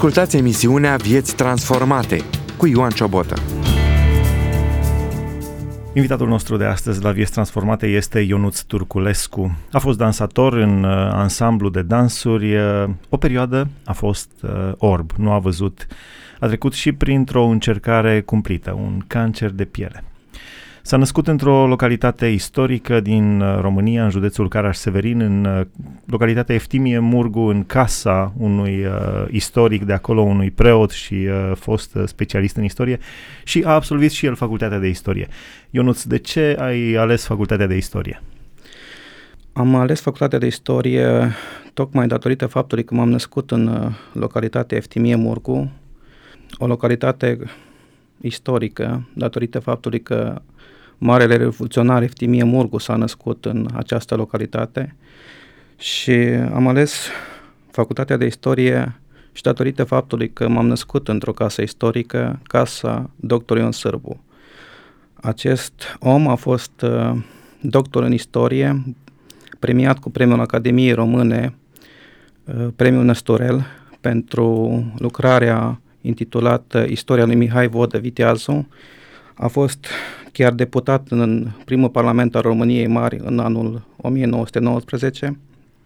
Ascultați emisiunea Vieți Transformate cu Ioan Ciobotă. Invitatul nostru de astăzi la Vieți Transformate este Ionuț Turculescu. A fost dansator în ansamblu de dansuri. O perioadă a fost orb, nu a văzut. A trecut și printr-o încercare cumplită, un cancer de piele. S-a născut într-o localitate istorică din România, în județul Caraș-Severin, în localitatea Eftimie Murgu, în casa unui istoric de acolo, unui preot și fost specialist în istorie, și a absolvit și el facultatea de istorie. Ionuț, de ce ai ales facultatea de istorie? Am ales facultatea de istorie tocmai datorită faptului că m-am născut în localitatea Eftimie Murgu, o localitate istorică, datorită faptului că Marele Revoluționar Eftimie Murgu s-a născut în această localitate, și am ales facultatea de istorie și datorită faptului că m-am născut într-o casă istorică, casa Dr. Ion Sârbu. Acest om a fost doctor în istorie, premiat cu premiul Academiei Române, premiul Năsturel, pentru lucrarea intitulată Istoria lui Mihai Vodă Viteazu. A fost chiar deputat în primul parlament al României Mari în anul 1919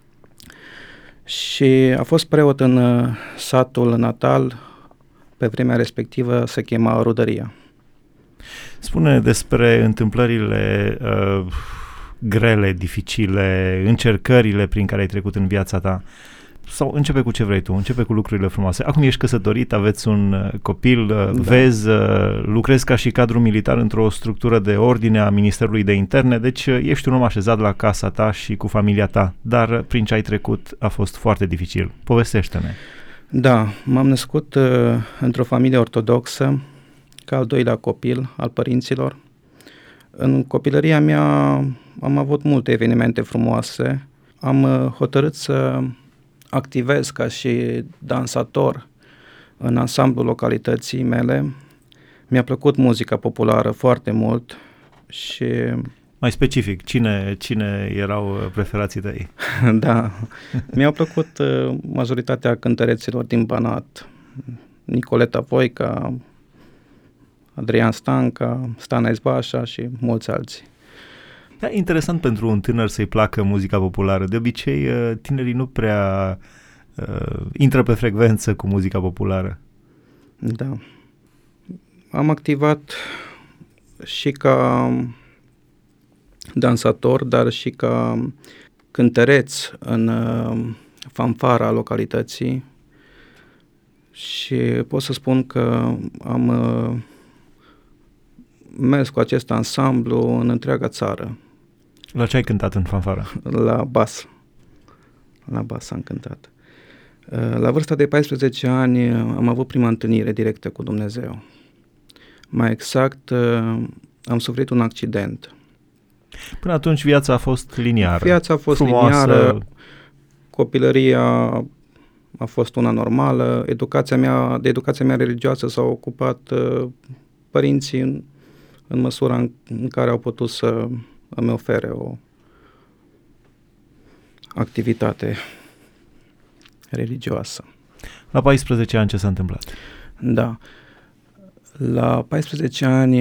și a fost preot în satul natal, pe vremea respectivă se chema Rudăria. Spune despre întâmplările grele, dificile, încercările prin care ai trecut în viața ta. Sau începe cu ce vrei tu, începe cu lucrurile frumoase. Acum ești căsătorit, aveți un copil, vezi, lucrezi ca și cadru militar într-o structură de ordine a Ministerului de Interne, deci ești un om așezat la casa ta și cu familia ta, dar prin ce ai trecut a fost foarte dificil. Povestește-ne. Da, m-am născut într-o familie ortodoxă, ca al doilea copil al părinților. În copilăria mea am avut multe evenimente frumoase. Am hotărât să activez ca și dansator în ansamblul localității mele. Mi-a plăcut muzica populară foarte mult și... Mai specific, cine erau preferații tăi? Da, mi-au plăcut majoritatea cântăreților din Banat. Nicoleta Voica, Adrian Stanca, Stana Izbașa și mulți alții. Da, interesant pentru un tânăr să-i placă muzica populară. De obicei, tinerii nu prea intră pe frecvență cu muzica populară. Da. Am activat și ca dansator, dar și ca cântăreț în fanfara localității și pot să spun că am mers cu acest ansamblu în întreaga țară. La ce ai cântat în fanfară? La bas. La bas am cântat. La vârsta de 14 ani am avut prima întâlnire directă cu Dumnezeu. Mai exact, am suferit un accident. Până atunci viața a fost liniară. Viața a fost frumoasă. Liniară, copilăria a fost una normală, de educația mea religioasă s-au ocupat părinții în măsura în care au putut să îmi ofere o activitate religioasă. La 14 ani ce s-a întâmplat? Da. La 14 ani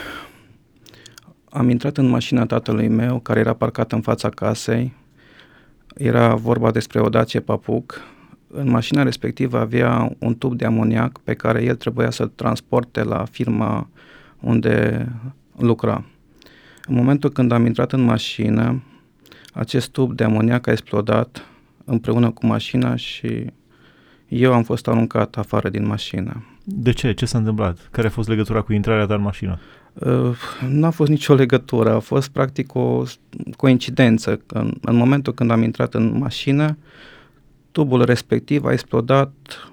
am intrat în mașina tatălui meu, care era parcată în fața casei. Era vorba despre o Dacia Papuc. În mașina respectivă avea un tub de amoniac pe care el trebuia să-l transporte la firma unde lucra. În momentul când am intrat în mașină, acest tub de amoniac a explodat împreună cu mașina și eu am fost aruncat afară din mașină. De ce? Ce s-a întâmplat? Care a fost legătura cu intrarea ta în mașină? Nu a fost nicio legătură, a fost practic o coincidență. În momentul când am intrat în mașină, tubul respectiv a explodat.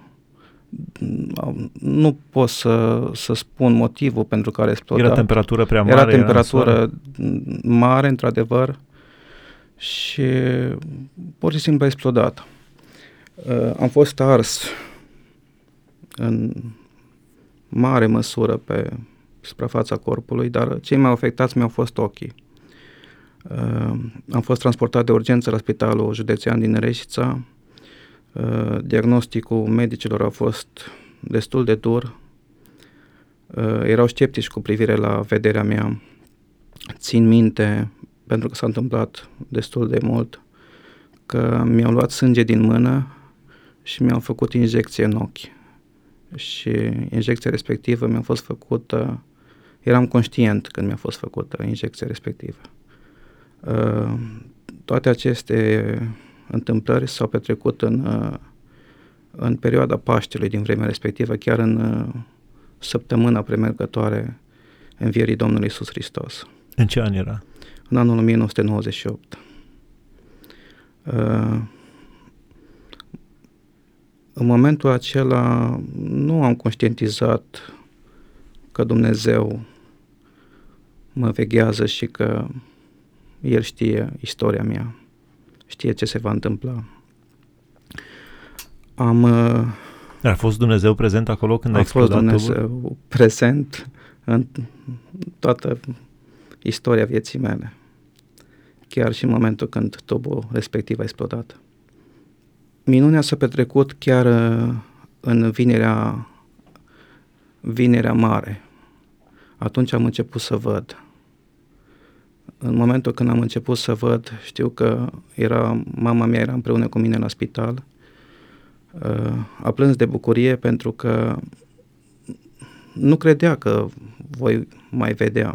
Nu pot să spun motivul pentru care a explodat. Era temperatură prea mare? Era temperatură mare, într-adevăr, și pur și simplu a explodat. Am fost ars în mare măsură pe suprafața corpului, dar cei mai afectați mi-au fost ochii. Am fost transportat de urgență la Spitalul Județean din Reșița. Diagnosticul medicilor a fost destul de dur. Erau sceptici cu privire la vederea mea. Țin minte, pentru că s-a întâmplat destul de mult, că mi-au luat sânge din mână și mi-au făcut injecție în ochi. Și injecția respectivă mi-a fost făcută, eram conștient când mi-a fost făcută injecția respectivă. Toate aceste întâmplări s-au petrecut în perioada Paștelui din vremea respectivă, chiar în săptămâna premergătoare învierii Domnului Iisus Hristos. În ce an era? În anul 1998. În momentul acela nu am conștientizat că Dumnezeu mă veghează și că El știe istoria mea, știe ce se va întâmpla. A fost Dumnezeu prezent acolo când a explodat tubul? A fost Dumnezeu prezent în toată istoria vieții mele, chiar și în momentul când tubul respectiv a explodat. Minunea s-a petrecut chiar în Vinerea Mare. Atunci am început să văd. În momentul când am început să văd, știu că mama mea era împreună cu mine la spital. A plâns de bucurie pentru că nu credea că voi mai vedea.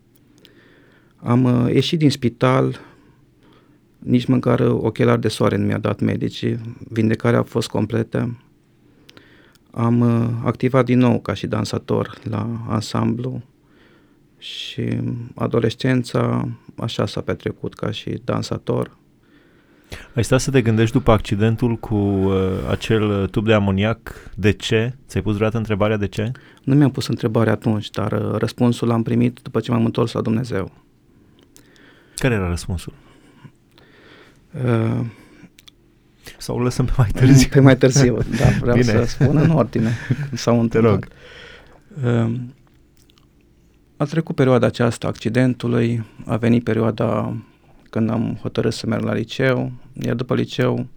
Am ieșit din spital, nici măcar ochelari de soare nu mi-a dat medicii, vindecarea a fost completă. Am activat din nou ca și dansator la ansamblu și adolescența așa s-a petrecut ca și dansator. Ai stat să te gândești după accidentul cu acel tub de amoniac, de ce? Ți-ai pus vreodată întrebarea de ce? Nu mi-am pus întrebarea atunci, dar răspunsul l-am primit după ce m-am întors la Dumnezeu. Care era răspunsul? Sau lăsăm pe mai târziu? Pe mai târziu, da, vreau să spun în ordine cum s-au întâmplat. Te rog. A trecut perioada aceasta accidentului, a venit perioada când am hotărât să merg la liceu, iar după liceu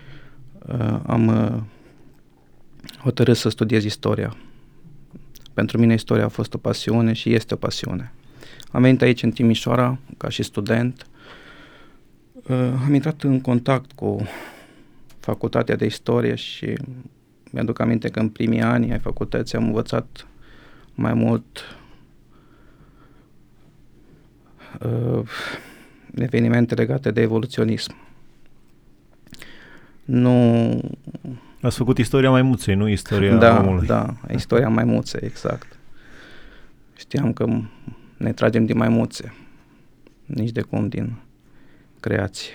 am hotărât să studiez istoria. Pentru mine istoria a fost o pasiune și este o pasiune. Am venit aici în Timișoara ca și student, am intrat în contact cu facultatea de istorie și mi-aduc aminte că în primii ani ai facultății am învățat mai mult evenimente legate de evoluționism. Nu... Ați făcut istoria maimuței, nu istoria omului. Da, istoria maimuței, exact. Știam că ne tragem din maimuțe, nici de cum din creație.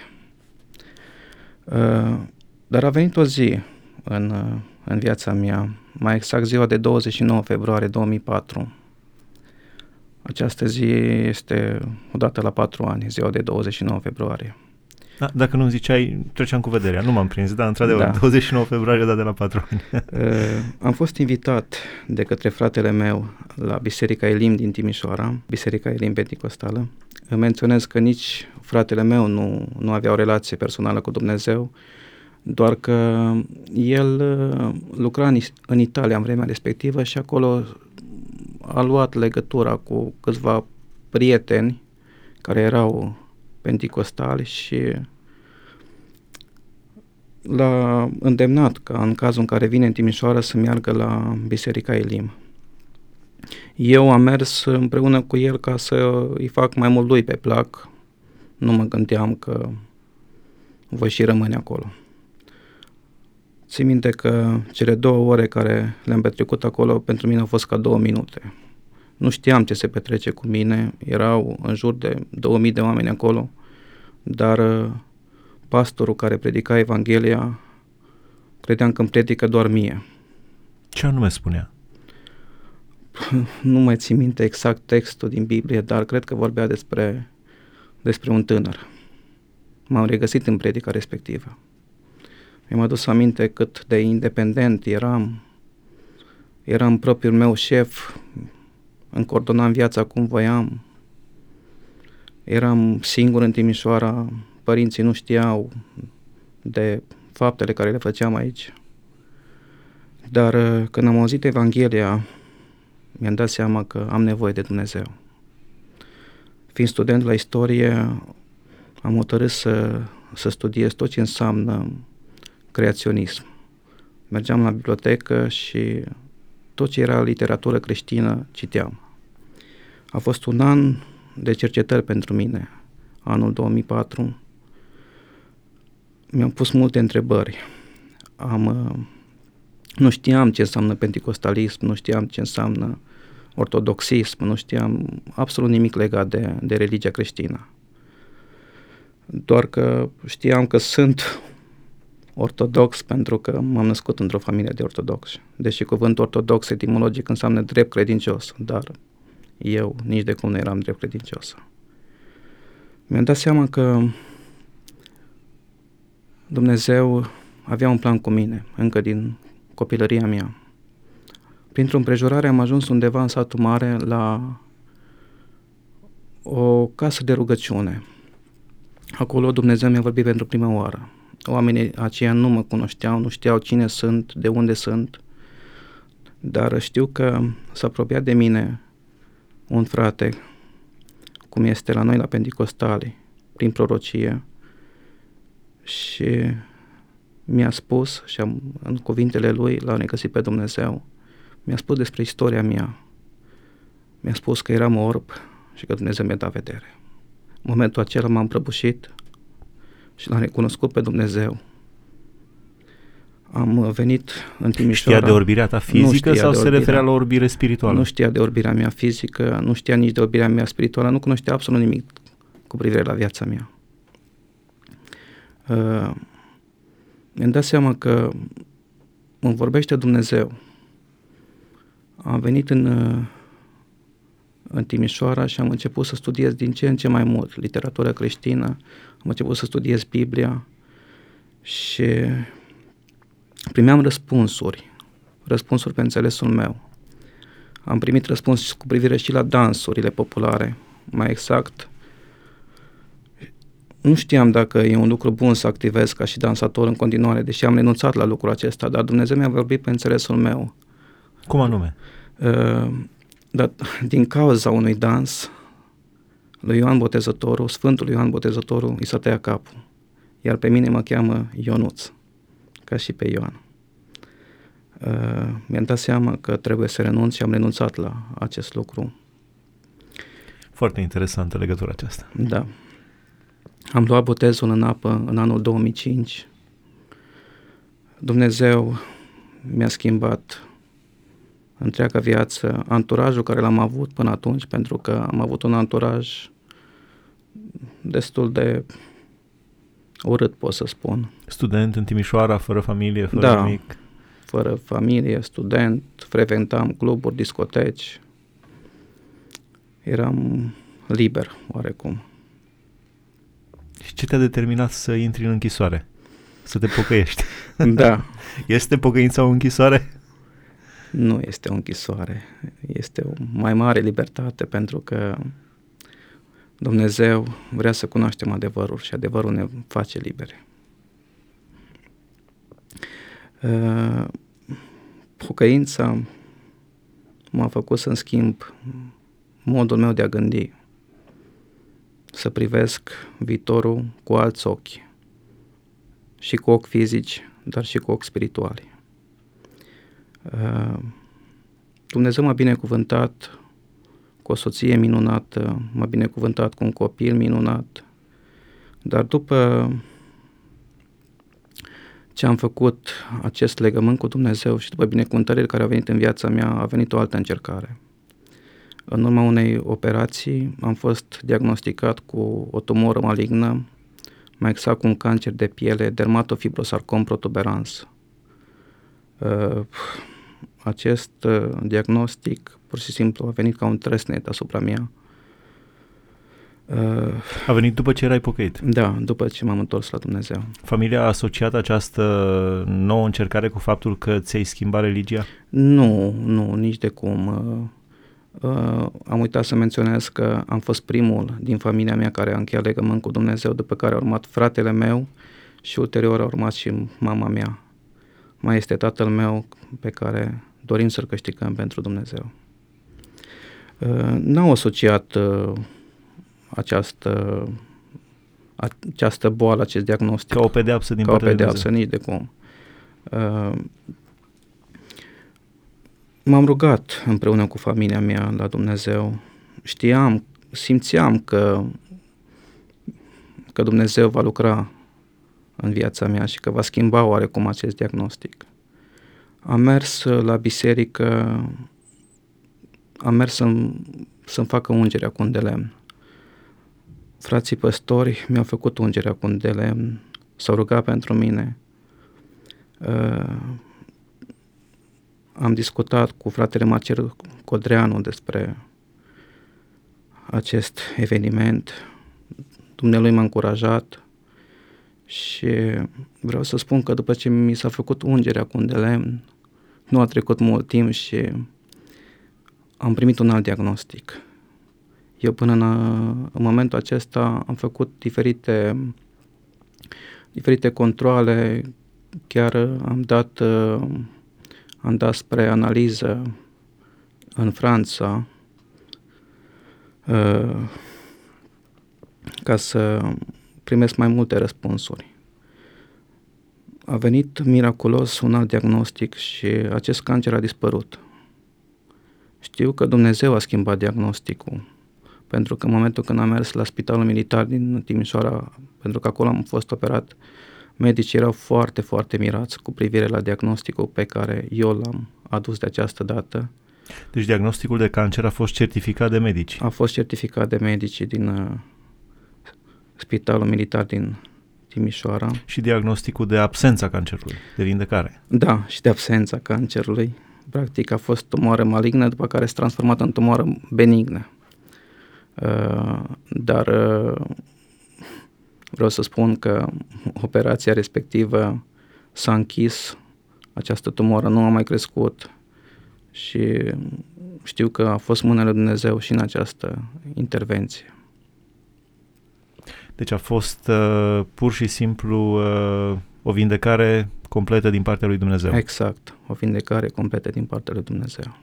Dar a venit o zi în viața mea, mai exact ziua de 29 februarie 2004. Această zi este odată la 4 ani, ziua de 29 februarie. Dacă nu-mi ziceai, treceam cu vederea. Nu m-am prins, dar într-adevăr, 29 februarie, dat de la 4 ani. Am fost invitat de către fratele meu la Biserica Elim din Timișoara, Biserica Elim Penticostală. Menționez că nici fratele meu nu avea o relație personală cu Dumnezeu, doar că el lucra în Italia în vremea respectivă și acolo a luat legătura cu câțiva prieteni care erau penticostali și l-a îndemnat ca în cazul în care vine în Timișoara să meargă la Biserica Elim. Eu am mers împreună cu el ca să îi fac mai mult lui pe plac. Nu mă gândeam că voi și rămâne acolo. Țin minte că cele 2 ore care le-am petrecut acolo pentru mine au fost ca 2 minute. Nu știam ce se petrece cu mine, erau în jur de 2000 de oameni acolo, dar pastorul care predica Evanghelia credeam că îmi predică doar mie. Ce anume spunea? Nu mai țin minte exact textul din Biblie, dar cred că vorbea despre un tânăr. M-am regăsit în predica respectivă. Mi-am adus aminte cât de independent eram propriul meu șef, îmi coordonam viața cum voiam, eram singur în Timișoara, părinții nu știau de faptele care le făceam aici. Dar când am auzit Evanghelia, mi-am dat seama că am nevoie de Dumnezeu. Fiind student la istorie, am hotărât să studiez tot ce înseamnă creaționism. Mergeam la bibliotecă și tot ce era literatură creștină citeam. A fost un an de cercetări pentru mine, anul 2004. Mi-am pus multe întrebări. Nu știam ce înseamnă penticostalism, nu știam ce înseamnă ortodoxism, nu știam absolut nimic legat de religia creștină. Doar că știam că sunt ortodox pentru că m-am născut într-o familie de ortodoxi. Deși cuvântul ortodox etimologic înseamnă drept credincios, dar eu nici de cum nu eram drept credincios. Mi-am dat seama că Dumnezeu avea un plan cu mine, încă din copilăria mea. Printr-o împrejurare am ajuns undeva în satul mare la o casă de rugăciune. Acolo Dumnezeu mi-a vorbit pentru prima oară. Oamenii aceia nu mă cunoșteau, nu știau cine sunt, de unde sunt, dar știu că s-a apropiat de mine un frate, cum este la noi la Penticostali, prin prorocie, și mi-a spus, și în cuvintele lui l-am regăsit pe Dumnezeu, mi-a spus despre istoria mea. Mi-a spus că eram orb și că Dumnezeu mi-a dat vedere. În momentul acela m-am prăbușit și l-am recunoscut pe Dumnezeu. Am venit în Timișoara. Știa de orbirea ta fizică sau se referea la orbire spirituală? Nu știa de orbirea mea fizică, nu știa nici de orbirea mea spirituală, nu cunoștea absolut nimic cu privire la viața mea. Mi-am dat seama că îmi vorbește Dumnezeu. Am venit în Timișoara și am început să studiez din ce în ce mai mult literatură creștină, am început să studiez Biblia și primeam răspunsuri pe înțelesul meu. Am primit răspuns cu privire și la dansurile populare, mai exact. Nu știam dacă e un lucru bun să activez ca și dansator în continuare, deși am renunțat la lucrul acesta, dar Dumnezeu mi-a vorbit pe înțelesul meu. Cum anume? Dar din cauza unui dans, lui Ioan Botezătorul, Sfântul Ioan Botezătorul, i s-a tăiat capul. Iar pe mine mă cheamă Ionuț, ca și pe Ioan. Mi-am dat seama că trebuie să renunț și am renunțat la acest lucru. Foarte interesantă legătura aceasta. Da. Am luat botezul în apă în anul 2005. Dumnezeu mi-a schimbat întreaga viață, anturajul care l-am avut până atunci, pentru că am avut un anturaj destul de urât, pot să spun. Student în Timișoara, fără familie, fără nimic. Fără familie, student, frecventam cluburi, discoteci. Eram liber, oarecum. Și ce te-a determinat să intri în închisoare? Să te pocăiești? Da. Este pocăința o închisoare? Nu este o închisoare. Este o mai mare libertate, pentru că Dumnezeu vrea să cunoaștem adevărul și adevărul ne face liberi. Pocăința m-a făcut să-mi schimb modul meu de a gândi, să privesc viitorul cu alți ochi, și cu ochi fizici, dar și cu ochi spirituali. Dumnezeu m-a binecuvântat cu o soție minunată, m-a binecuvântat cu un copil minunat, dar după ce am făcut acest legământ cu Dumnezeu și după binecuvântările care au venit în viața mea, a venit o altă încercare. În urma unei operații am fost diagnosticat cu o tumoră malignă, mai exact cu un cancer de piele, dermatofibrosarcom protuberans. Acest diagnostic pur și simplu a venit ca un tresnet asupra mea. A venit după ce erai pocăit? Da, după ce m-am întors la Dumnezeu. Familia a asociat această nouă încercare cu faptul că ți-ai schimbat religia? Nu, nici de cum. Am uitat să menționez că am fost primul din familia mea care a încheiat legământ cu Dumnezeu, după care a urmat fratele meu și ulterior a urmat și mama mea. Mai este tatăl meu pe care dorim să-l câștigăm pentru Dumnezeu. N-au asociat această boală, acest diagnostic ca o pedeapsă din partea lui Dumnezeu. Nici de cum. M-am rugat împreună cu familia mea la Dumnezeu. Simțeam că Dumnezeu va lucra în viața mea și că va schimba oarecum acest diagnostic. Am mers la biserică, am mers să-mi facă ungerea cu un de lemn. Frații păstori mi-au făcut ungerea cu un de lemn, s-au rugat pentru mine. Am discutat cu fratele Marcel Codreanu despre acest eveniment. Dumnealui m-a încurajat și vreau să spun că după ce mi s-a făcut ungerea cu un de lemn, nu a trecut mult timp și am primit un alt diagnostic. Eu până în momentul acesta am făcut diferite controale, chiar am dat spre analiză în Franța ca să primesc mai multe răspunsuri. A venit miraculos un alt diagnostic și acest cancer a dispărut. Știu că Dumnezeu a schimbat diagnosticul, pentru că în momentul când am mers la Spitalul Militar din Timișoara, pentru că acolo am fost operat, medicii erau foarte, foarte mirați cu privire la diagnosticul pe care eu l-am adus de această dată. Deci diagnosticul de cancer a fost certificat de medici. A fost certificat de medicii din Spitalul Militar din Timișoara. Și diagnosticul de absența cancerului, de vindecare. Da, și de absența cancerului. Practic a fost tumoară malignă, după care s-a transformat în tumoară benignă. Dar vreau să spun că operația respectivă s-a închis, această tumoră nu a mai crescut și știu că a fost mâna lui Dumnezeu și în această intervenție. Deci a fost pur și simplu o vindecare completă din partea lui Dumnezeu. Exact, o vindecare completă din partea lui Dumnezeu.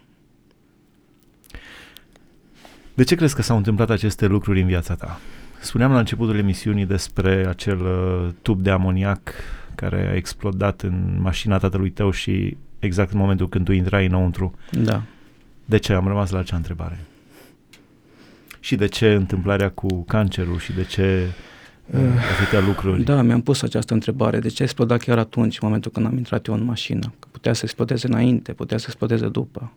De ce crezi că s-au întâmplat aceste lucruri în viața ta? Spuneam la începutul emisiunii despre acel tub de amoniac care a explodat în mașina tatălui tău și exact în momentul când tu intrai înăuntru. Da. De ce? Am rămas la acea întrebare. Și de ce întâmplarea cu cancerul și de ce atâtea lucruri? Da, mi-am pus această întrebare. De ce exploda chiar atunci, în momentul când am intrat eu în mașină? Că putea să explodeze înainte, putea să explodeze după.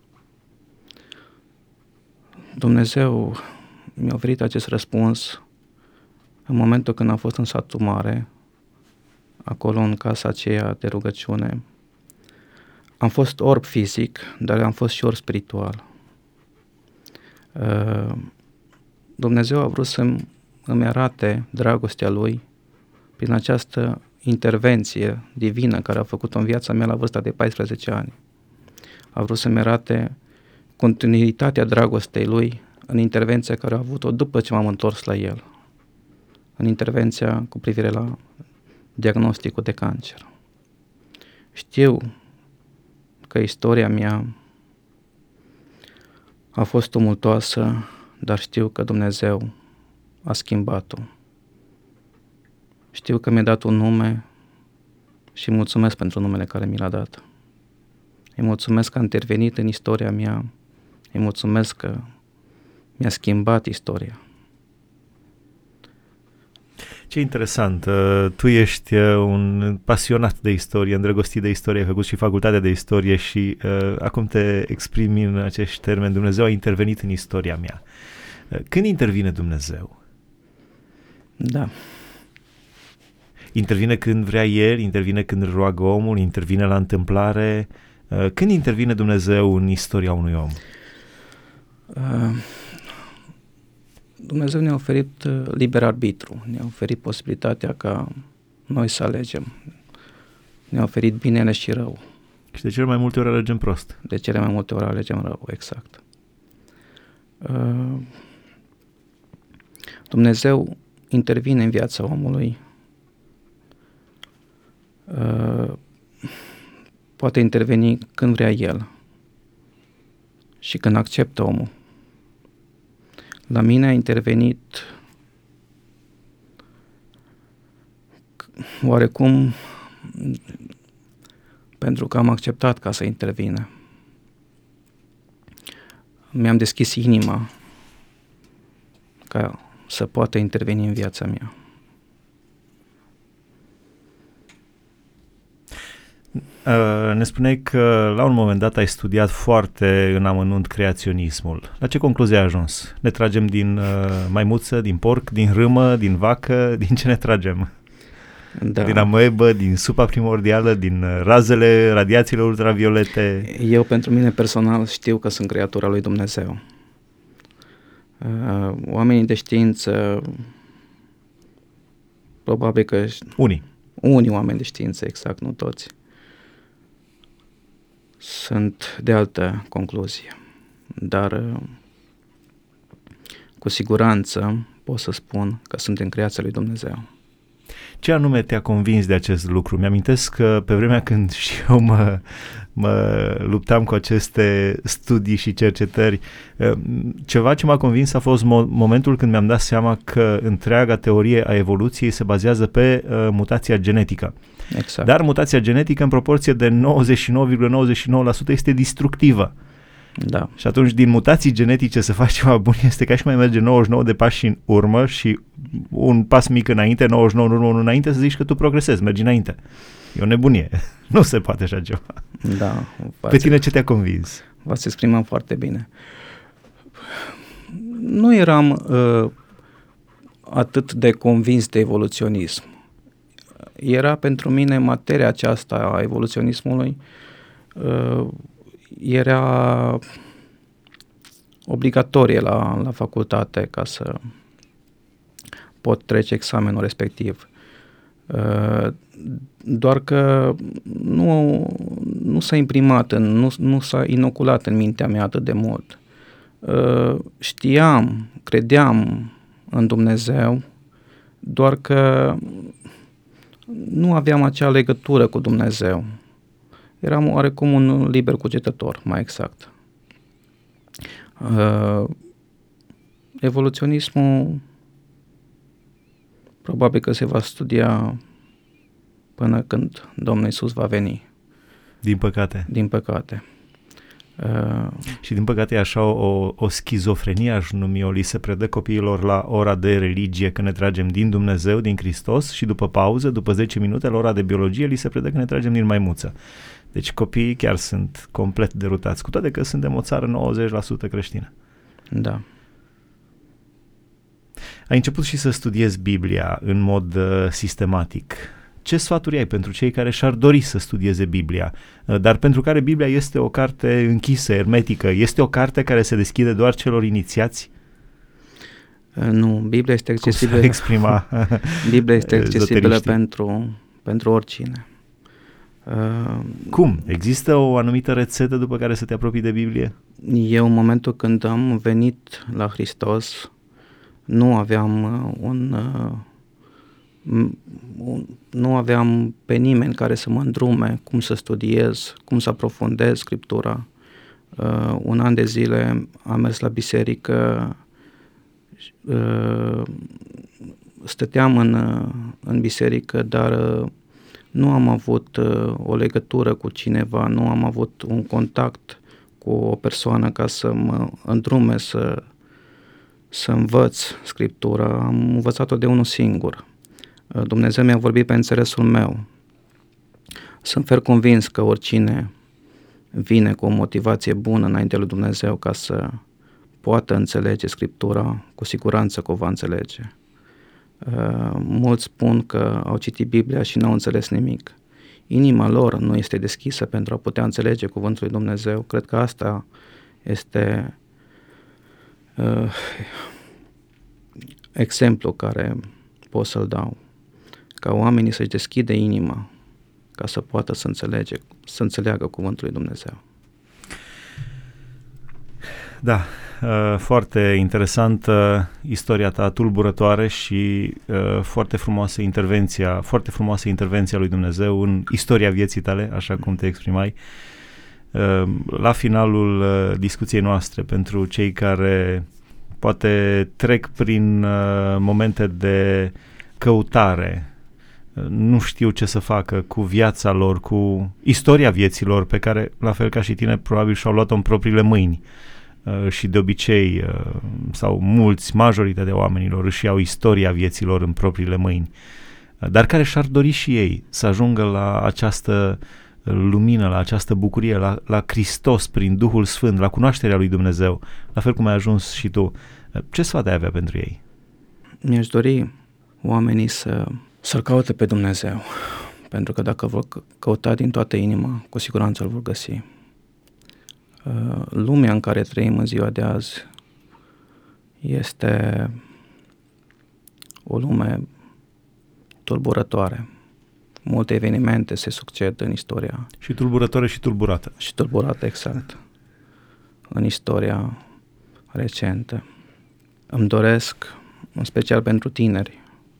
Dumnezeu mi-a oferit acest răspuns în momentul când am fost în satul mare, acolo în casa aceea de rugăciune. Am fost orb fizic, dar am fost și orb spiritual. Dumnezeu a vrut să îmi arate dragostea Lui prin această intervenție divină care a făcut-o în viața mea la vârsta de 14 ani. A vrut să-mi arate continuitatea dragostei Lui în intervenția care a avut-o după ce m-am întors la El, în intervenția cu privire la diagnosticul de cancer. Știu că istoria mea a fost tumultoasă, dar știu că Dumnezeu a schimbat-o. Știu că mi-a dat un nume și mulțumesc pentru numele care mi l-a dat. Îi mulțumesc că a intervenit în istoria mea, îi mulțumesc că mi-a schimbat istoria. Ce interesant, tu ești un pasionat de istorie, îndrăgostit de istorie, ai făcut și facultatea de istorie și acum te exprimi în acești termeni, Dumnezeu a intervenit în istoria mea. Când intervine Dumnezeu? Da. Intervine când vrea El, intervine când roagă omul, intervine la întâmplare. Când intervine Dumnezeu în istoria unui om? Dumnezeu ne-a oferit liber arbitru, ne-a oferit posibilitatea ca noi să alegem. Ne-a oferit binele și rău. Și de cele mai multe ori alegem prost. De cele mai multe ori alegem rău, exact. Dumnezeu intervine în viața omului poate interveni când vrea El și când acceptă omul. La mine a intervenit oarecum pentru că am acceptat ca să intervină. Mi-am deschis inima ca să poată interveni în viața mea. Ne spuneai că la un moment dat ai studiat foarte în amănunt creaționismul. La ce concluzie ai ajuns? Ne tragem din maimuță, din porc, din râmă, din vacă? Din ce ne tragem? Da. Din amoebă, din supa primordială, din razele, radiațiile ultraviolete? Eu, pentru mine personal, știu că sunt creatura lui Dumnezeu. Oamenii de știință, probabil că... Unii oameni de știință, exact, nu toți, sunt de altă concluzie. Dar cu siguranță pot să spun că suntem creația lui Dumnezeu. Ce anume te-a convins de acest lucru? Mi-amintesc că pe vremea când și eu mă luptam cu aceste studii și cercetări, ceva ce m-a convins a fost momentul când mi-am dat seama că întreaga teorie a evoluției se bazează pe mutația genetică. Exact. Dar mutația genetică în proporție de 99,99% este destructivă. Da. Și atunci din mutații genetice să faci ceva bun este ca și mai merge 99 de pași în urmă și un pas mic înainte, 99 în urmă, unul înainte, să zici că tu progresezi, mergi înainte. E o nebunie. Nu se poate așa ceva. Da. Pe tine ce te-a convins? V-ați exprimat foarte bine. Nu eram atât de convins de evoluționism. Era pentru mine materia aceasta a evoluționismului era obligatorie la facultate ca să pot trece examenul respectiv. Doar că nu s-a imprimat, nu s-a inoculat în mintea mea atât de mult. Știam, credeam în Dumnezeu, doar că nu aveam acea legătură cu Dumnezeu. Eram oarecum un liber cugetător, mai exact. Evoluționismul probabil că se va studia până când Domnul Iisus va veni. Din păcate. Din păcate. Și din păcate e așa o schizofrenie, aș numi-o, li se predă copiilor la ora de religie că ne tragem din Dumnezeu, din Hristos, și după pauză, după 10 minute, la ora de biologie, li se predă că ne tragem din maimuță. Deci copiii chiar sunt complet derutați, cu toate că suntem o țară 90% creștină. Da. Ai început și să studiezi Biblia în mod sistematic. Ce sfaturi ai pentru cei care și-ar dori să studieze Biblia, dar pentru care Biblia este o carte închisă, ermetică? Este o carte care se deschide doar celor inițiați? Nu, Biblia este accesibilă. Cum să exprima Biblia este accesibilă pentru oricine. Cum? Există o anumită rețetă după care să te apropii de Biblie? Eu, în momentul când am venit la Hristos, nu aveam pe nimeni care să mă îndrume cum să studiez, cum să aprofundez Scriptura. Un an de zile am mers la biserică, stăteam în biserică, dar nu am avut o legătură cu cineva, nu am avut un contact cu o persoană ca să mă îndrume să învăț Scriptura. Am învățat-o de unul singur. Dumnezeu mi-a vorbit pe înțelesul meu. Sunt fer convins că oricine vine cu o motivație bună înainte lui Dumnezeu ca să poată înțelege Scriptura, cu siguranță că o va înțelege. Mulți spun că au citit Biblia și n-au înțeles nimic. Inima lor nu este deschisă pentru a putea înțelege cuvântul lui Dumnezeu. Cred că asta este exemplu care pot să-l dau. Ca oamenii să-și deschidă inima ca să poată să înțeleagă cuvântul lui Dumnezeu. Da, foarte interesantă istoria ta, tulburătoare și foarte frumoasă intervenția lui Dumnezeu în istoria vieții tale, așa cum te exprimai. La finalul discuției noastre, pentru cei care poate trec prin momente de căutare, nu știu ce să facă cu viața lor, cu istoria vieților pe care, la fel ca și tine, probabil și-au luat-o în propriile mâini și de obicei, sau majoritatea oamenilor își iau istoria vieților în propriile mâini, dar care și-ar dori și ei să ajungă la această lumină, la această bucurie, la Hristos prin Duhul Sfânt, la cunoașterea lui Dumnezeu, la fel cum ai ajuns și tu. Ce sfat ai avea pentru ei? Mi-aș dori oamenii să-L caute pe Dumnezeu, pentru că dacă vor căuta din toată inima, cu siguranță îl vor găsi. Lumea în care trăim în ziua de azi este o lume tulburătoare. Multe evenimente se succed în istoria. Și tulburătoare și tulburată. Și tulburată, exact. În istoria recentă. Îmi doresc, în special pentru tineri,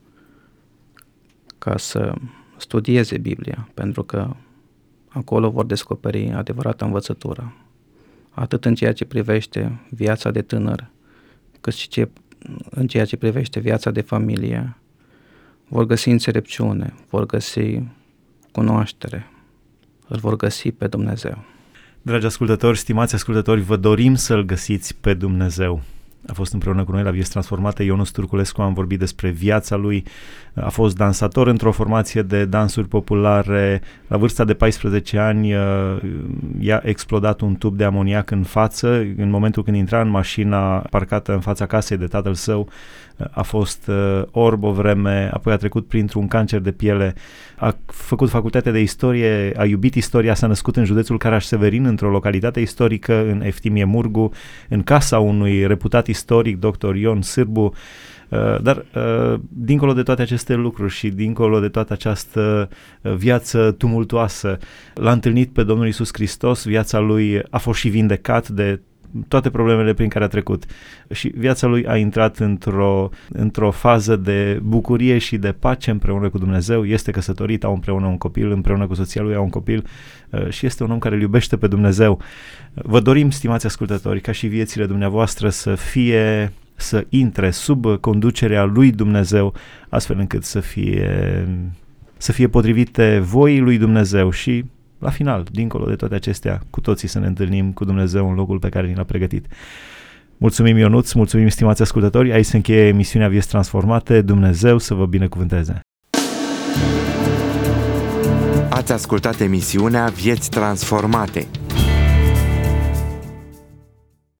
ca să studieze Biblia, pentru că acolo vor descoperi adevărata învățătură, atât în ceea ce privește viața de tânăr, cât și în ceea ce privește viața de familie. Vor găsi înțelepciune, vor găsi cunoaștere, îl vor găsi pe Dumnezeu. Dragi ascultători, stimați ascultători, vă dorim să-L găsiți pe Dumnezeu. A fost împreună cu noi la Vieți Transformate Ionuț Turculescu, am vorbit despre viața lui, a fost dansator într-o formație de dansuri populare, la vârsta de 14 ani i-a explodat un tub de amoniac în față, în momentul când intra în mașina parcată în fața casei de tatăl său, a fost orb o vreme, apoi a trecut printr-un cancer de piele, a făcut facultatea de istorie, a iubit istoria, s-a născut în județul Caraș-Severin, într-o localitate istorică, în Eftimie Murgu, în casa unui reputat istoric, dr. Ion Sârbu, dar dincolo de toate aceste lucruri și dincolo de toată această viață tumultuoasă, l-a întâlnit pe Domnul Iisus Hristos, viața lui a fost și vindecat de toate problemele prin care a trecut și viața lui a intrat într-o fază de bucurie și de pace împreună cu Dumnezeu, este căsătorit, au împreună un copil, împreună cu soția lui au un copil și este un om care îl iubește pe Dumnezeu. Vă dorim, stimați ascultători, ca și viețile dumneavoastră să intre sub conducerea lui Dumnezeu, astfel încât să fie potrivite voii lui Dumnezeu și la final, dincolo de toate acestea, cu toții să ne întâlnim cu Dumnezeu în locul pe care ni l-a pregătit. Mulțumim, Ionuț, mulțumim, stimați ascultători, aici se încheie emisiunea Vieți Transformate, Dumnezeu să vă binecuvânteze. Ați ascultat emisiunea Vieți Transformate.